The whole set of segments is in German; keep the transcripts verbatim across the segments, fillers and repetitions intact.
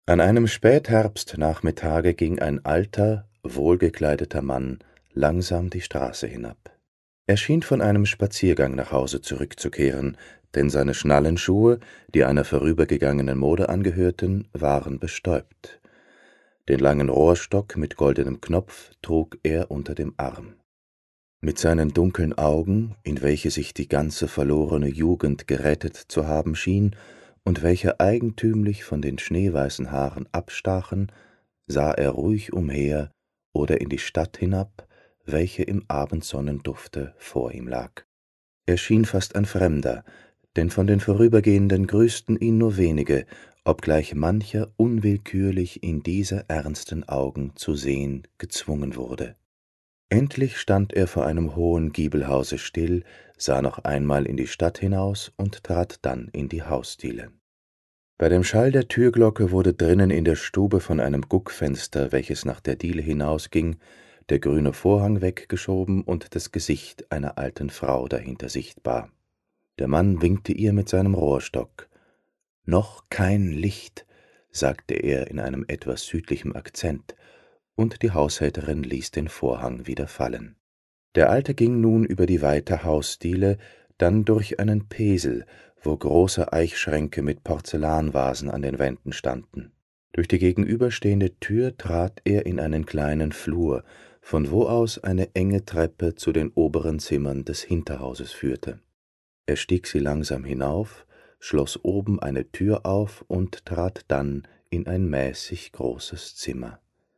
An einem Spätherbstnachmittage ging ein alter, wohlgekleideter Mann langsam die Straße hinab. Er schien von einem Spaziergang nach Hause zurückzukehren, denn seine Schnallenschuhe, die einer vorübergegangenen Mode angehörten, waren bestäubt. Den langen Rohrstock mit goldenem Knopf trug er unter dem Arm. Mit seinen dunkeln Augen, in welche sich die ganze verlorene Jugend gerettet zu haben schien und welche eigentümlich von den schneeweißen Haaren abstachen, sah er ruhig umher oder in die Stadt hinab, welche im Abendsonnendufte vor ihm lag. Er schien fast ein Fremder, denn von den Vorübergehenden grüßten ihn nur wenige, obgleich mancher unwillkürlich in diese ernsten Augen zu sehen gezwungen wurde. Endlich stand er vor einem hohen Giebelhause still, sah noch einmal in die Stadt hinaus und trat dann in die Hausdiele. Bei dem Schall der Türglocke wurde drinnen in der Stube von einem Guckfenster, welches nach der Diele hinausging, der grüne Vorhang weggeschoben und das Gesicht einer alten Frau dahinter sichtbar. Der Mann winkte ihr mit seinem Rohrstock. »Noch kein Licht«, sagte er in einem etwas südlichem Akzent, und die Haushälterin ließ den Vorhang wieder fallen. Der Alte ging nun über die weite Hausdiele, dann durch einen Pesel, wo große Eichschränke mit Porzellanvasen an den Wänden standen. Durch die gegenüberstehende Tür trat er in einen kleinen Flur, von wo aus eine enge Treppe zu den oberen Zimmern des Hinterhauses führte. Er stieg sie langsam hinauf, schloss oben eine Tür auf und trat dann in ein mäßig großes Zimmer.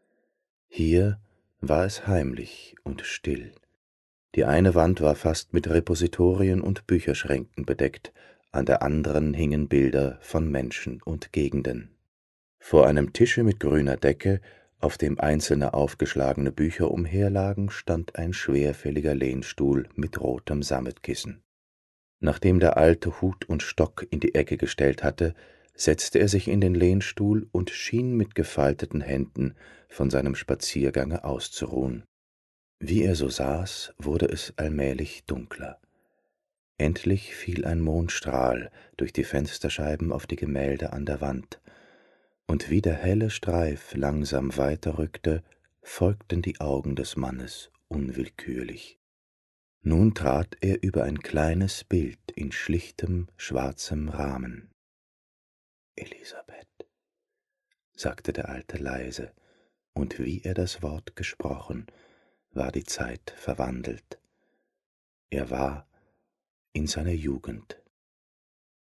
Hier war es heimlich und still. Die eine Wand war fast mit Repositorien und Bücherschränken bedeckt, an der anderen hingen Bilder von Menschen und Gegenden. Vor einem Tische mit grüner Decke, auf dem einzelne aufgeschlagene Bücher umherlagen, stand ein schwerfälliger Lehnstuhl mit rotem Sammetkissen. Nachdem der Alte Hut und Stock in die Ecke gestellt hatte, setzte er sich in den Lehnstuhl und schien mit gefalteten Händen von seinem Spaziergange auszuruhen. Wie er so saß, wurde es allmählich dunkler. Endlich fiel ein Mondstrahl durch die Fensterscheiben auf die Gemälde an der Wand, und wie der helle Streif langsam weiterrückte, folgten die Augen des Mannes unwillkürlich. Nun trat er über ein kleines Bild in schlichtem, schwarzem Rahmen. »Elisabeth«, sagte der Alte leise, und wie er das Wort gesprochen, war die Zeit verwandelt. Er war in seiner Jugend.